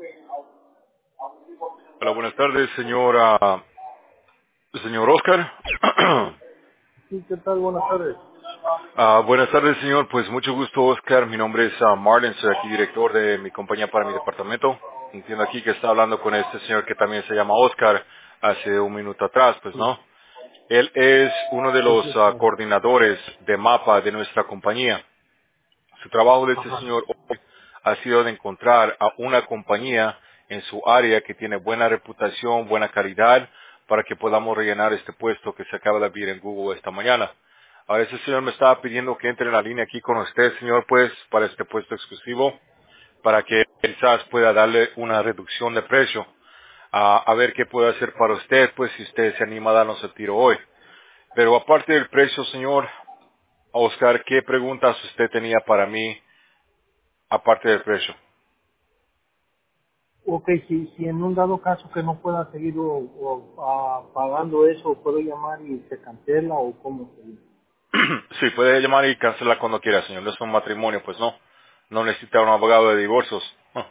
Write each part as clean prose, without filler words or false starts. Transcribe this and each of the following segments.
Hola, buenas tardes, señor Oscar. Sí, ¿qué tal? Buenas tardes. Buenas tardes, señor. Pues mucho gusto, Oscar. Mi nombre es Marlon, soy aquí director de mi compañía para mi departamento. Entiendo aquí que está hablando con este señor que también se llama Oscar hace un minuto atrás, pues, Sí, ¿no? Él es uno de sí, los sí, claro. coordinadores de mapa de nuestra compañía. Su trabajo de este Ajá. señor hoy ha sido de encontrar a una compañía en su área que tiene buena reputación, buena calidad, para que podamos rellenar este puesto que se acaba de abrir en Google esta mañana. Ahora, ese señor me estaba pidiendo que entre en la línea aquí con usted, señor, pues, para este puesto exclusivo, para que quizás pueda darle una reducción de precio. A ver qué puede hacer para usted, pues, si usted se anima a darnos el tiro hoy. Pero aparte del precio, señor Oscar, ¿qué preguntas usted tenía para mí aparte del precio? Ok, si en un dado caso que no pueda seguir pagando eso, ¿puedo llamar y se cancela o cómo sería? Sí, puede llamar y cancelar cuando quiera, señor. No es un matrimonio, pues no. No necesita un abogado de divorcios.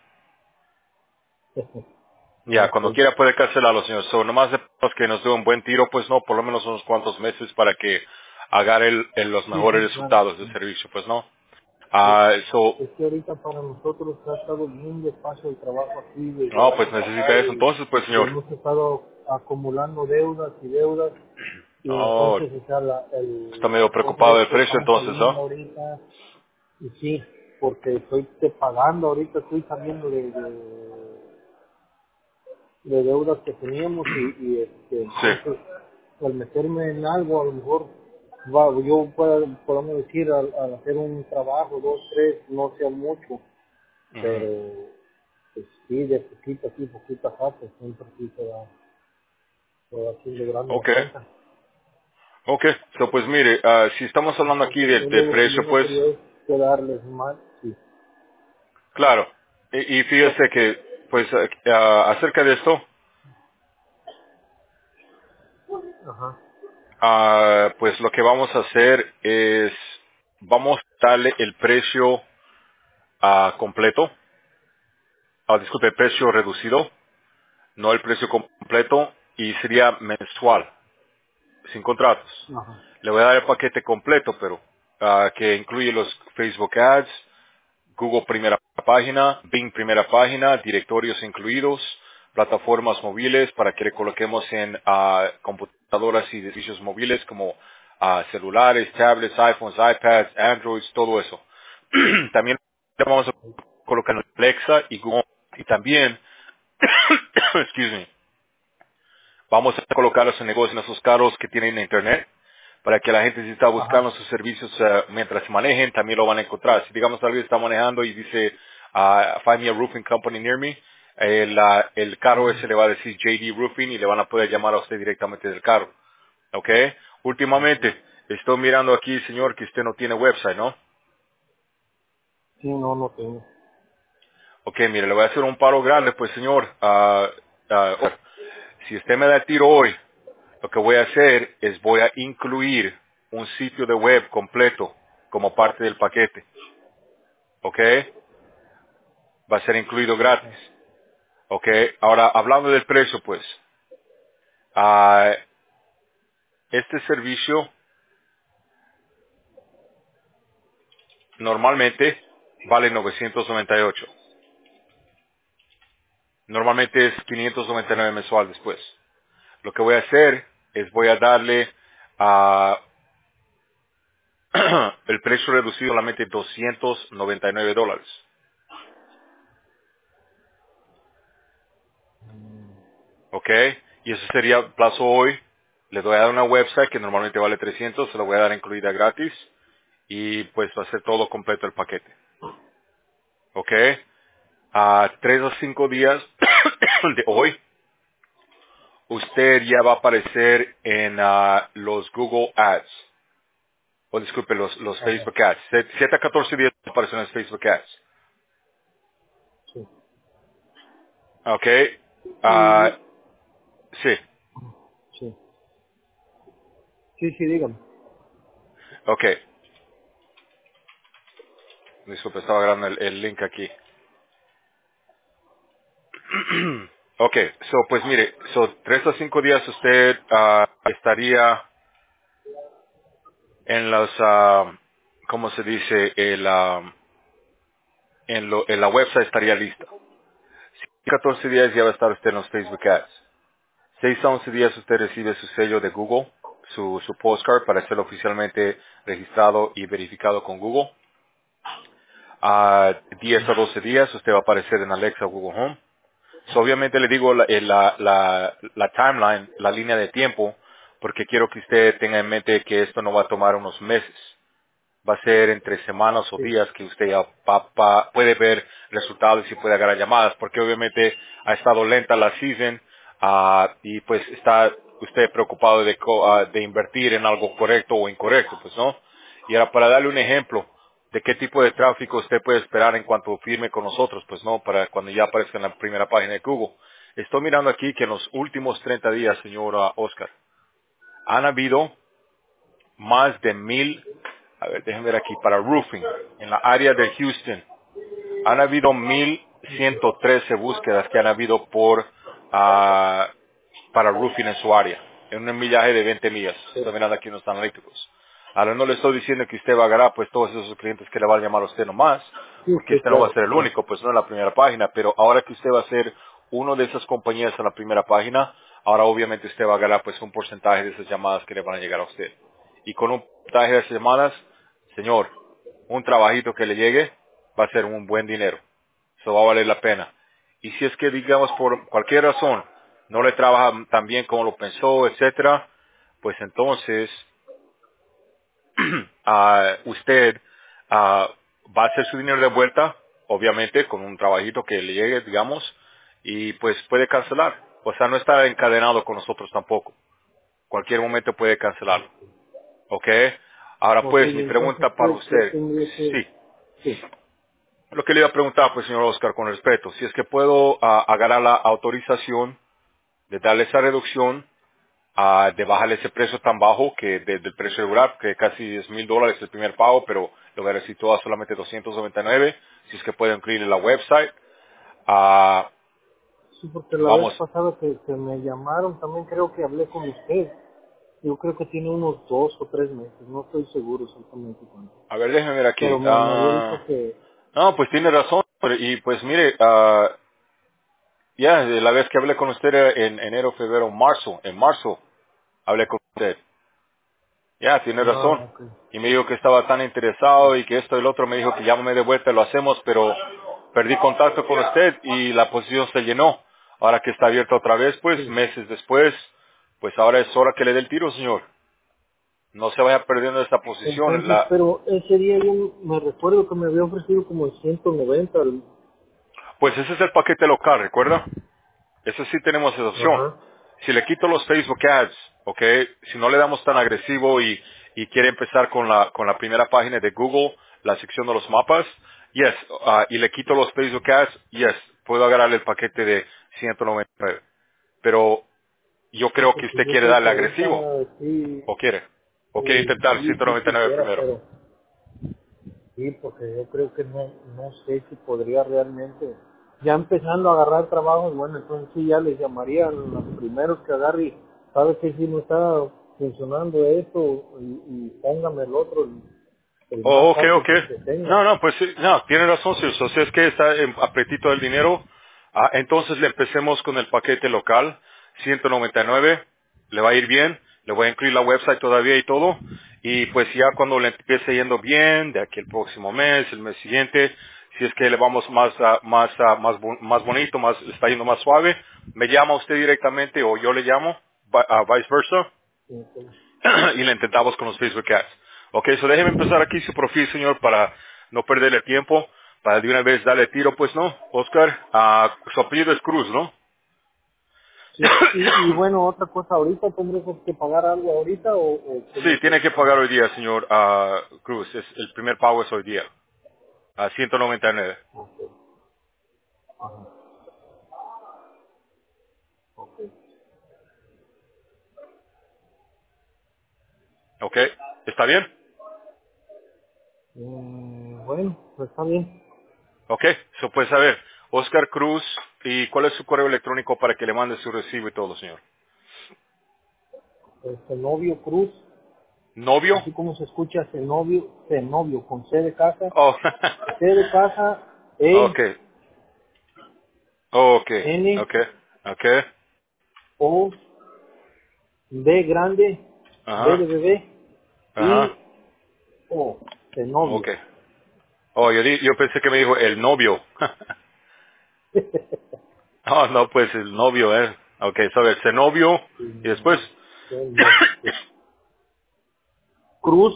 Ya, Ok. cuando quiera puede cancelarlo, señor. So, nomás de que nos dé un buen tiro, pues no, por lo menos unos cuantos meses para que haga los Sí, mejores sí, claro. resultados de Sí. servicio, pues no. Es So, es que ahorita para nosotros ha estado bien despacio el trabajo aquí desde el no, pues año necesita pasado eso entonces, pues y señor. hemos estado acumulando deudas y deudas y Oh, entonces, o sea, está medio la cosa preocupado es del que precio estamos entonces, saliendo ¿no? ahorita. Y sí, porque estoy pagando ahorita, estoy saliendo de deudas que teníamos Sí. entonces al meterme en algo a lo mejor podemos decir al hacer un trabajo, dos, tres, no sea mucho, Ujú. pero pues sí, de poquito aquí, poquito acá, pues siempre sí se va haciendo grande la Ok. cuenta. Ok. So, pues mire, si estamos hablando aquí Entonces del lo que yo precio, no pues, quería es quedarles mal, sí. claro. Y fíjese que, pues, acerca de esto, Ajá, pues lo que vamos a hacer es, vamos a darle el precio completo, disculpe, el precio reducido, no el precio completo, y sería mensual, sin contratos. ajá, Le voy a dar el paquete completo, pero que incluye los Facebook Ads, Google primera página, Bing primera página, directorios incluidos, plataformas móviles para que le coloquemos en computadoras y servicios móviles como celulares, tablets, iPhones, iPads, Androids, todo eso. También le vamos a colocar en Alexa y Google. Y también, excuse me, vamos a colocar los negocios en esos carros que tienen internet para que la gente si está buscando ajá, sus servicios mientras manejen también lo van a encontrar. Si digamos alguien está manejando y dice find me a roofing company near me, el carro ujú, ese le va a decir JD Roofing y le van a poder llamar a usted directamente del carro. ¿Ok? ok. Últimamente, estoy mirando aquí, señor, que usted no tiene website, ¿no? Sí, no, no tengo. Ok, mire, le voy a hacer un paro grande, pues, señor. Si usted me da el tiro hoy, lo que voy a hacer es voy a incluir un sitio de web completo como parte del paquete. ¿Ok? Va a ser incluido gratis. Ajá. ¿Ok? Ahora, hablando del precio, pues, ah, este servicio normalmente vale 998. Normalmente es 599 mensual después. Lo que voy a hacer es voy a darle a el precio reducido solamente $299. ¿Ok? Y eso sería el plazo hoy. Le voy a dar una website que normalmente vale 300, se lo voy a dar incluida gratis y pues va a ser todo completo el paquete. ¿Ok? A 3 o 5 días de hoy, usted ya va a aparecer en los Google Ads. O disculpe, los Ajá, Facebook Ads. 7 a 14 días aparecen en los Facebook Ads. sí. ¿Ok? Y, Ah, sí. sí, sí, sí, dígame. Ok. Disculpe, estaba grabando el link aquí. Ok, pues mire, 3 a 5 días usted estaría en los, ¿cómo se dice? En la website estaría lista. 14 días ya va a estar usted en los Facebook Ads. 6 a 11 días usted recibe su sello de Google, su postcard para ser oficialmente registrado y verificado con Google. A 10 a 12 días usted va a aparecer en Alexa o Google Home. Obviamente le digo la timeline, la línea de tiempo, porque quiero que usted tenga en mente que esto no va a tomar unos meses. Va a ser entre semanas o Sí, días que usted ya puede ver resultados y puede agarrar llamadas, porque obviamente ha estado lenta la season y pues está usted preocupado de invertir en algo correcto o incorrecto, pues no. Y ahora para darle un ejemplo de qué tipo de tráfico usted puede esperar en cuanto firme con nosotros, pues no, para cuando ya aparezca en la primera página de Google. Estoy mirando aquí que en los últimos 30 días, señora Oscar, han habido más de 1,000, a ver, déjenme ver aquí, para roofing, en la área de Houston, han habido 1,113 búsquedas que han habido para roofing en su área, en un millaje de 20 millas. sí, Estoy mirando aquí unos analíticos. Ahora no le estoy diciendo que usted va a agarrar pues todos esos clientes que le van a llamar a usted nomás, sí, porque sí, este no va a claro, ser el claro. único, pues no en la primera página, pero ahora que usted va a ser uno de esas compañías en la primera página, ahora obviamente usted va a agarrar pues un porcentaje de esas llamadas que le van a llegar a usted. Y con un porcentaje de esas llamadas, señor, un trabajito que le llegue va a ser un buen dinero. Eso va a valer la pena. Y si es que, digamos, por cualquier razón, no le trabaja tan bien como lo pensó, etcétera, pues entonces usted va a hacer su dinero de vuelta, obviamente, con un trabajito que le llegue, digamos, y pues puede cancelar. O sea, no está encadenado con nosotros tampoco. Cualquier momento puede cancelarlo. ¿Ok? Ahora Ok, pues, y mi entonces, pregunta para qué usted. tendría que...? Sí. Sí, Lo que le iba a preguntar, pues, señor Oscar, con respeto, si es que puedo agarrar la autorización de darle esa reducción, de bajarle ese precio tan bajo que del precio regular, que casi $10,000 el primer pago, pero lo necesito a solamente 299, si es que puedo incluir en la website. Ah, sí, porque la vez vamos, pasada que me llamaron, también creo que hablé con usted. Yo creo que tiene unos 2 o 3 meses, no estoy seguro exactamente cuánto. a ver, déjeme ver aquí. Pero me había dicho que... No, pues tiene razón, y pues mire, ya, la vez que hablé con usted era en enero, febrero, marzo, en marzo hablé con usted. Ya, tiene razón. Ah, ok. Y me dijo que estaba tan interesado y que esto y el otro. Me dijo que llámame de vuelta, lo hacemos, pero perdí contacto con usted y la posición se llenó. Ahora que está abierta otra vez, pues Sí. meses después, pues ahora es hora que le dé el tiro, señor. No se vaya perdiendo esta posición. Entonces, pero ese día yo me recuerdo que me había ofrecido como el 190. Pues ese es el paquete local, ¿recuerda? Eso sí tenemos esa opción. Ajá. Si le quito los Facebook Ads, ¿ok? Si no le damos tan agresivo y quiere empezar con la primera página de Google, la sección de los mapas, yes. Y le quito los Facebook Ads, yes. Puedo agarrarle el paquete de 199. Pero yo Sí, creo que porque usted yo quiere creo que darle agresivo. ahorita sí, ¿O quiere? ¿O quiere intentar sí 199 quisiera, primero? pero sí, porque yo creo que no sé si podría realmente, ya empezando a agarrar trabajo, bueno, entonces sí ya les llamaría a los primeros que agarre y sabe que si no está funcionando esto y póngame el otro, el Oh, más ok, alto ok. que tenga. No, no, pues sí, no, tiene razón, si usted es que está en apretito del dinero, entonces le empecemos con el paquete local, 199, le va a ir bien, le voy a incluir la website todavía y todo, y pues ya cuando le empiece yendo bien, de aquí el próximo mes, el mes siguiente, si es que le vamos más bonito, le está yendo más suave, me llama usted directamente o yo le llamo, vice versa, Entonces, y le intentamos con los Facebook Ads. Ok, so déjeme empezar aquí su perfil, señor, para no perderle tiempo, para de una vez darle tiro, pues no, Oscar, su apellido es Cruz, ¿no? sí, y bueno, otra cosa, ¿ahorita tendremos que pagar algo ahorita o Sí, cómo tiene que pagar funciona? hoy día, señor Cruz, el primer pago es hoy día, a 199. Ok, ajá, ok. Ok, ¿está bien? Bueno, pues está bien. Ok, so pues a ver, Oscar Cruz, ¿Y cuál es su correo electrónico para que le mande su recibo y todo, señor? Zenobio Cruz, ¿Novio? así como se escucha Zenobio, con C de casa, Oh, C de casa, E, okay, okay, N, okay, okay, O, B grande, B de ajá, bebé, ajá, I, O, Zenobio. okay. Oh, yo pensé que me dijo el novio. Oh, no, pues el novio, Okay, so ese novio Sí, y no, después. Zenobio, sí. Cruz,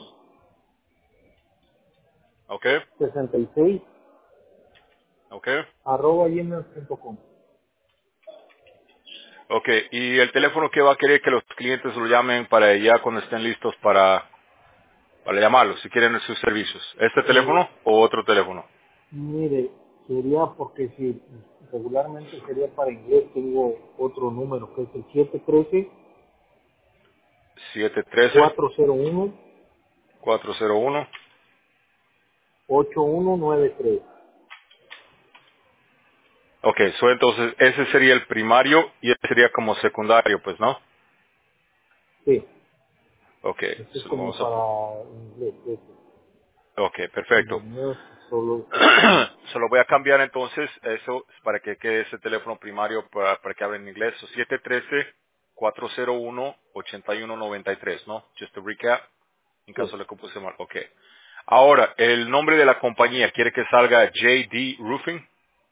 Okay, 66, okay, @gmail.com. okay. ¿Y el teléfono que va a querer que los clientes lo llamen para ya cuando estén listos para llamarlos, si quieren sus servicios? ¿Este Eh, teléfono o otro teléfono? Mire, sería porque si regularmente sería para inglés, tengo otro número que es el 713 713 401. 401 8193. Ok, so entonces ese sería el primario y ese sería como secundario, pues, ¿no? Sí, Ok, este es se lo como vamos a para inglés. Ok, Y el perfecto. mío es solo español. Se lo voy a cambiar entonces, eso es para que quede ese teléfono primario para que hable en inglés. So, 713-401-8193, ¿no? Just to recap, en Sí. caso le compuse mal. Ok. Ahora, el nombre de la compañía, ¿quiere que salga JD Roofing?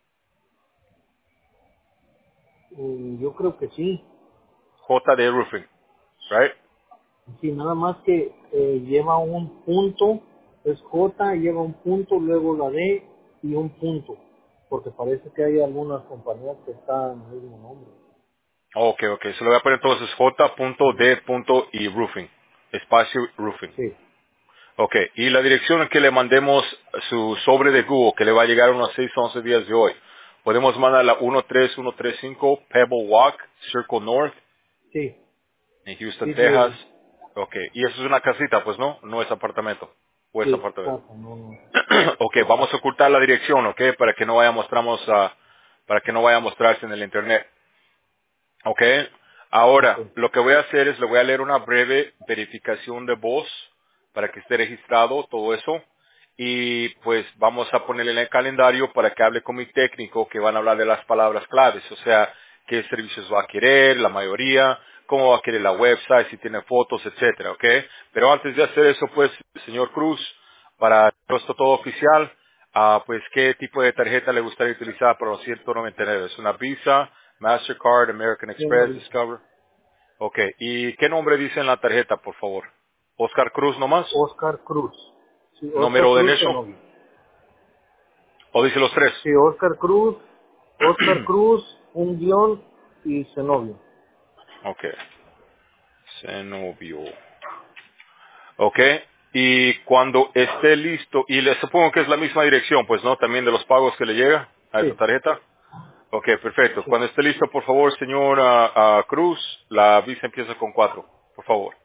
Y yo creo que sí. JD Roofing, right? Sí, nada más que lleva un punto, es J, lleva un punto, luego la D y un punto. Porque parece que hay algunas compañías que están en el mismo nombre. Ok, ok. Se lo voy a poner entonces J.D. y Roofing. Espacio Roofing. Sí, Ok. Y la dirección en que le mandemos su sobre de Google, que le va a llegar unos 6 o 11 días de hoy. Podemos mandar la 13135 Pebble Walk, Circle North, sí, en Houston, sí, Texas. sí, Ok. Y eso es una casita, pues no, no es apartamento. O es sí, apartamento. casa, no, no, Ok, es vamos casa. a ocultar la dirección, ok, para que no vaya a mostrarse en el internet. Ok. Ok, Ahora, lo que voy a hacer es, le voy a leer una breve verificación de voz para que esté registrado todo eso. Y pues vamos a ponerle en el calendario para que hable con mi técnico que van a hablar de las palabras claves. O sea, qué servicios va a querer, la mayoría, cómo va a querer la website, si tiene fotos, etcétera, ok. Pero antes de hacer eso, pues, señor Cruz, para esto todo oficial, pues, ¿qué tipo de tarjeta le gustaría utilizar para los 199? ¿Es una Visa, Mastercard, American sí, una Express, visa. Discover? Ok, ¿y qué nombre dice en la tarjeta, por favor? ¿Oscar Cruz nomás? Oscar Cruz. Sí, Oscar ¿Número de Cruz, necio? Zenobio. ¿O dice los tres? Sí, Oscar Cruz, un guión y Zenobio. Ok, Zenobio. Ok, y cuando esté listo, y le supongo que es la misma dirección, pues, ¿no? También de los pagos que le llega a esa Sí, tarjeta. Ok, perfecto. sí. Cuando esté listo, por favor, señor Cruz, la visa empieza con 4, por favor.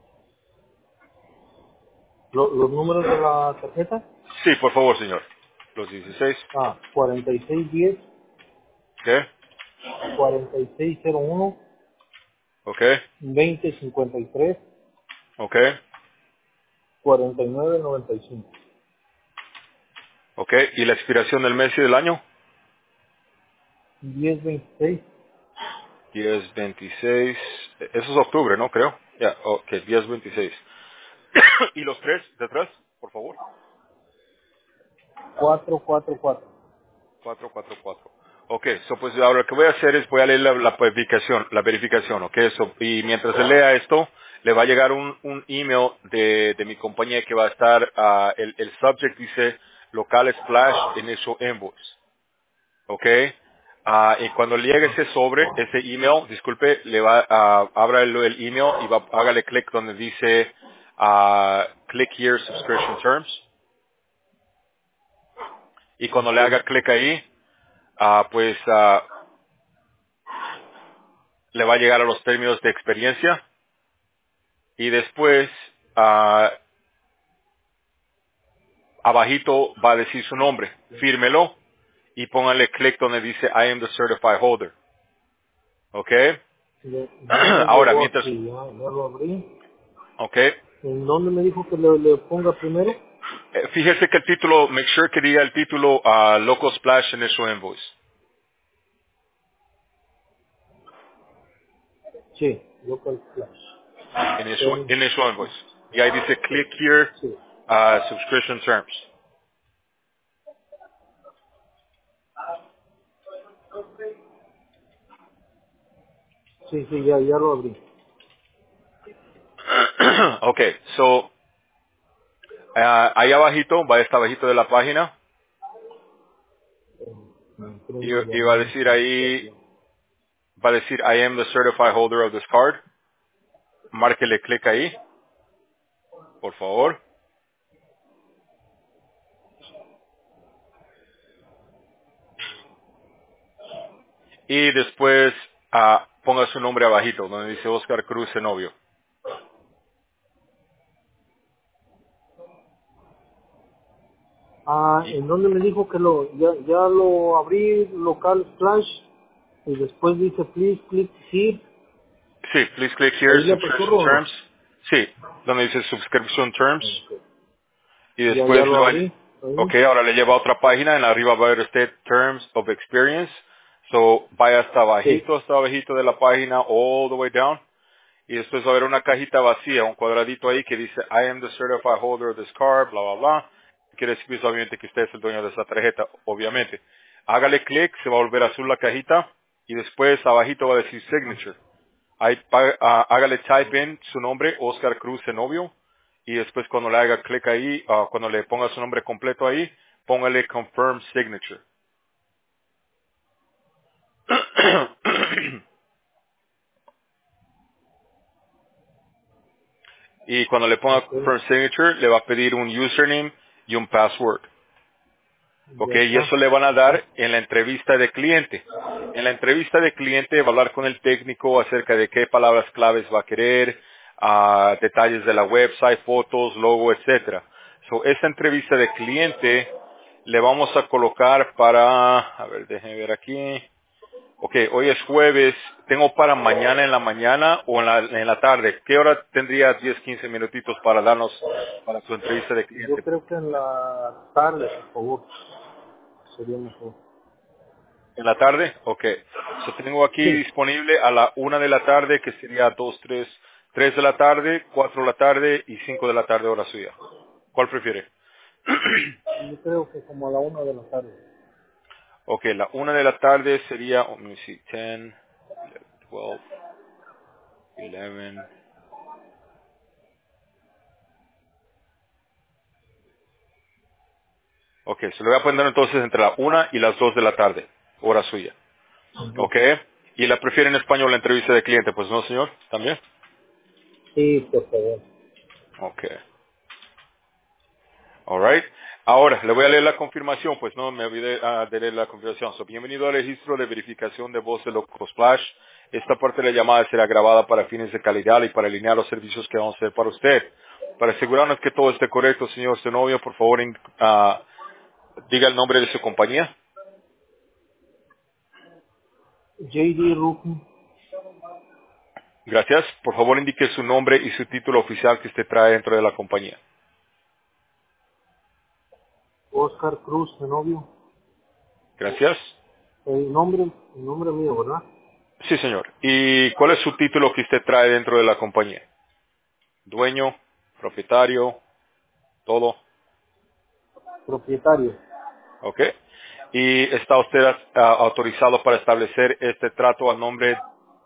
Los números de la tarjeta, Sí, por favor, señor. Los 16. 4610, Ok, 4601, ok, 2053, ok, 4995. ok. ¿Y la expiración del mes y del año? 1026, 10-26. Eso es octubre, ¿no? Creo. Ya, ok, 10-26. ¿Y los tres detrás, por favor? 444. 444. Ok, so pues ahora lo que voy a hacer es voy a leer la verificación, ok, y mientras se lea esto, le va a llegar un email de mi compañía que va a estar, el subject dice local splash initial invoice, ok, y cuando le llegue ese sobre, ese email, disculpe, le va a, abra el email y hágale clic donde dice, click here subscription terms, y cuando le Ok. haga clic ahí, pues, le va a llegar a los términos de experiencia y después abajito va a decir su nombre, fírmelo y póngale clic donde dice I am the certified holder. ¿Ok? Ya me Ahora, llegó mientras, aquí, ya lo abrí. ¿ok? ¿En dónde me dijo que le ponga primero? Fíjese que el título, make sure que diga el título Local Splash Initial Invoice. Sí, Local Flash. Initial Invoice. Y ahí dice click here, Sí, subscription terms. sí, ya lo abrí. Ok, so, ahí abajito, va a estar abajito de la página, Me y, imprimo y va a diamante, decir ahí, va a decir I am the certified holder of this card. Márquele clic ahí, por favor. Y después ponga su nombre abajito, donde dice Oscar Cruz Zenobio. Y, ¿en dónde me dijo que ya lo abrí, Local Flash, y después dice please click here? sí, please click here, ¿Ahí le subscription apachurro o no? terms. Sí, donde dice subscription terms. Ok. Y Ya después lo abrí. Ahí. ok, ahora le lleva a otra página, en arriba va a ver usted Terms of Experience. So, vaya Sí, hasta abajito de la página, all the way down. Y después va a haber una cajita vacía, un cuadradito ahí que dice, I am the certified holder of this card, bla, bla, bla. Quiere decir obviamente que usted es el dueño de esa tarjeta, obviamente. Hágale clic, se va a volver azul la cajita, y después abajito va a decir Signature. Ahí hágale type in su nombre, Oscar Cruz Zenobio, y después cuando le haga clic ahí, cuando le ponga su nombre completo ahí, póngale Confirm Signature. Y cuando le ponga ok, Confirm Signature, le va a pedir un username y un password. Ok, ya y está. eso le van a dar en la entrevista de cliente. En la entrevista de cliente va a hablar con el técnico acerca de qué palabras claves va a querer, detalles de la website, fotos, logo, etcétera. So, esta entrevista de cliente le vamos a colocar para, a ver, déjenme ver aquí. Ok, hoy es jueves, tengo para mañana en la mañana o en la tarde. ¿Qué hora tendría 10, 15 minutitos para darnos para su entrevista de Yo cliente? creo que en la tarde, por favor, sería mejor. ¿En la tarde? Ok. So, tengo aquí Sí, disponible a la 1 de la tarde, que sería 2, 3, 3 de la tarde, 4 de la tarde y 5 de la tarde hora suya. ¿Cuál prefiere? yo creo que como a la 1 de la tarde. Ok, la 1 de la tarde sería, let me see, 10, 12, 11. Ok, se lo voy a poner entonces entre la 1 y las 2 de la tarde, hora suya. Ujú. Ok. ¿Y la prefiere en español la entrevista de cliente? Pues no, señor, también. Sí, por favor. Ok. Alright. Ahora, le voy a leer la confirmación, pues no me olvidé de leer la confirmación. So, bienvenido al registro de verificación de voz de Locosplash. Esta parte de la llamada será grabada para fines de calidad y para alinear los servicios que vamos a hacer para usted. Para asegurarnos que todo esté correcto, señor Zenobio, por favor, diga el nombre de su compañía. JD Roofing, Gracias. Por favor, indique su nombre y su título oficial que usted trae dentro de la compañía. Oscar Cruz, Zenobio. Gracias. El nombre mío, ¿verdad? Sí, señor. ¿Y cuál es su título que usted trae dentro de la compañía? Dueño, propietario, todo. Propietario. ¿Ok? ¿Y está usted autorizado para establecer este trato a nombre?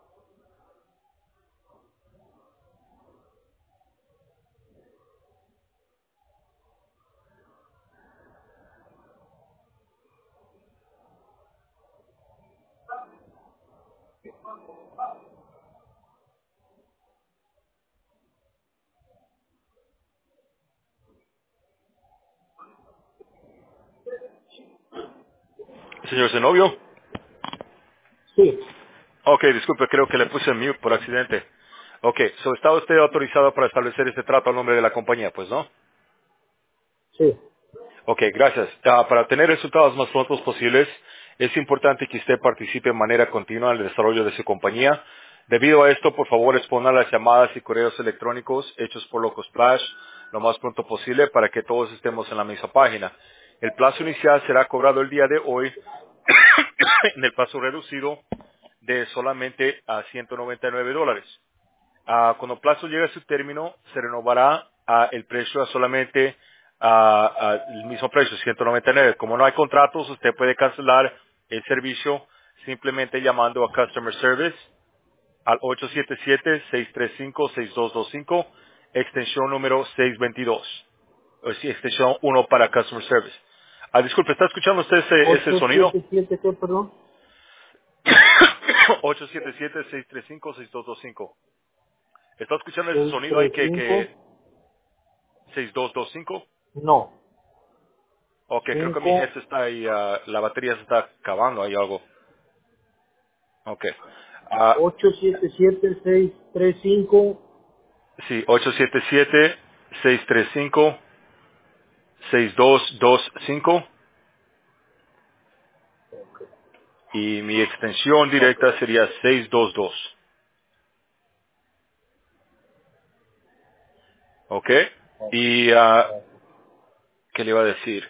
Señor Zenobio. Sí, Ok, disculpe, creo que le puse mute por accidente. Ok, so ¿está usted autorizado para establecer este trato a nombre de la compañía? Pues no. sí. Ok, gracias. Para tener resultados más prontos posibles, es importante que usted participe de manera continua en el desarrollo de su compañía. Debido a esto, por favor, exponga las llamadas y correos electrónicos hechos por Loco Splash lo más pronto posible para que todos estemos en la misma página. El plazo inicial será cobrado el día de hoy en el plazo reducido de solamente a $199. Cuando el plazo llegue a su término, se renovará el precio a solamente el mismo precio, 199. Como no hay contratos, usted puede cancelar el servicio simplemente llamando a Customer Service al 877-635-6225, extensión número 622. O sí, extensión 1 para Customer Service. Disculpe, ¿está escuchando usted ese sonido? 877, ¿qué, perdón? 877-635-6225. ¿Está escuchando ese sonido ahí que 635, 6225? no. Ok, creo que mi 5, head está ahí, la batería se está acabando, hay algo. Ok. Ah, 877, 635. sí, 877-635-6225 y mi extensión Ok. directa sería 622. Ok. Ok. Y, Gracias. ¿qué le iba a decir?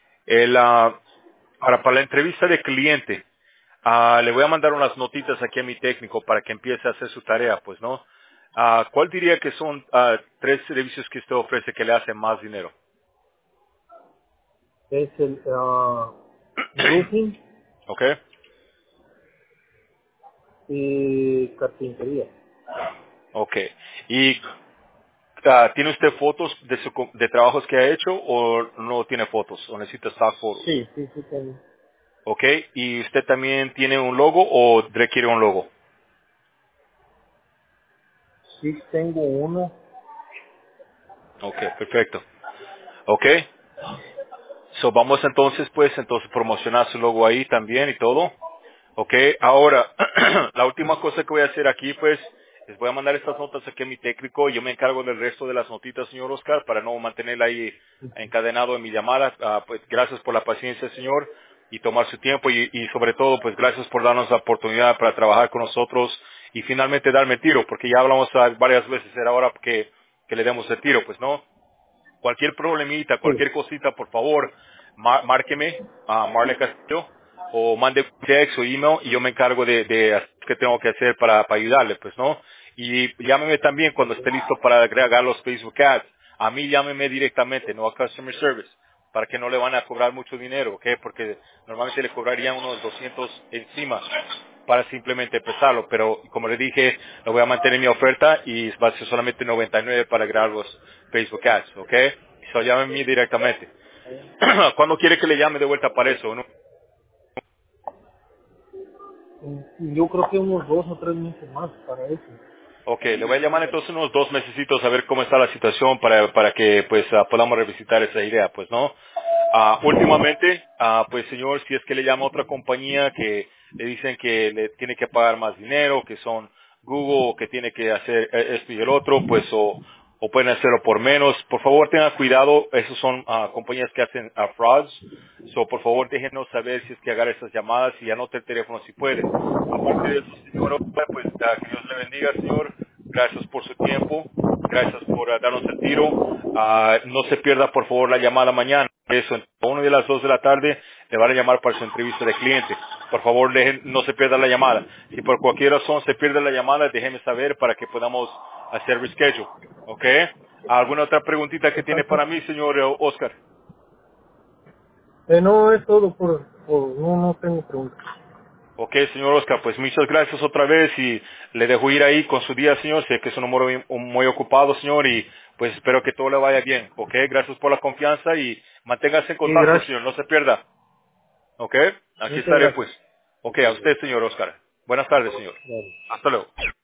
Ahora, para la entrevista de cliente, le voy a mandar unas notitas aquí a mi técnico para que empiece a hacer su tarea, pues, ¿no? ¿Cuál diría que son tres servicios que usted ofrece que le hacen más dinero? Es el roofing ¿Ok? y carpintería. Ok. ¿Y tiene usted fotos de trabajos que ha hecho o no tiene fotos o necesita stock fotos? Sí, sí, sí tengo. ¿Ok? ¿Y usted también tiene un logo o requiere un logo? Sí tengo uno. Ok, perfecto. ¿Ok? So, vamos entonces, pues, promocionar su logo ahí también y todo. Ok, ahora, la última cosa que voy a hacer aquí, pues, les voy a mandar estas notas aquí a mi técnico. Yo me encargo del resto de las notitas, señor Oscar, para no mantenerla ahí encadenado en mi llamada. Pues, gracias por la paciencia, señor, y tomar su tiempo. Y sobre todo, pues, gracias por darnos la oportunidad para trabajar con nosotros y finalmente darme el tiro, porque ya hablamos varias veces, era hora que le demos el tiro, pues, ¿no? Cualquier problemita, Sí. cualquier cosita, por favor, márqueme a Marlene Castillo o mande text o email y yo me encargo de hacer qué tengo que hacer para ayudarle, pues, ¿no? Y llámeme también cuando Ok. esté listo para agregar los Facebook Ads. A mí llámeme directamente, no a Customer Service, para que no le van a cobrar mucho dinero, ¿ok? Porque normalmente le cobrarían unos 200 encima para simplemente empezarlo, pero como le dije, lo voy a mantener mi oferta y va a ser solamente 99 para agregar los Facebook Ads, ¿ok? So, llámeme directamente. ¿Cuándo quiere que le llame de vuelta para eso? ¿No? Yo creo que unos 2 o 3 meses más para eso. Ok, le voy a llamar entonces unos 2 mesecitos a ver cómo está la situación para que pues podamos revisitar esa idea, pues, ¿no? Últimamente, pues señor, si es que le llama a otra compañía que le dicen que le tiene que pagar más dinero, que son Google, o que tiene que hacer esto y el otro, pues o pueden hacerlo por menos, por favor tengan cuidado, esos son compañías que hacen frauds, so por favor déjenos saber si es que agarra esas llamadas y anote el teléfono si puede. Aparte de eso, señor, pues que Dios le bendiga, señor, gracias por su tiempo, gracias por darnos el tiro. No se pierda por favor la llamada mañana. Eso, entre 1 y las 2 de la tarde le van a llamar para su entrevista de cliente. Por favor, no se pierda la llamada. Si por cualquier razón se pierde la llamada, déjeme saber para que podamos hacer reschedule. ¿Ok? ¿Alguna otra preguntita que Está tiene bien. para mí, señor Oscar? No, es todo no tengo preguntas. Ok, señor Oscar, pues muchas gracias otra vez y le dejo ir ahí con su día, señor. Sé que es un número muy ocupado, señor, y pues espero que todo le vaya bien. Ok, gracias por la confianza y manténgase en Sí, contacto, gracias. señor, no se pierda. Ok, aquí Muchas estaré gracias. pues. Ok, a usted, señor Oscar. Buenas tardes, señor. Gracias. Hasta luego.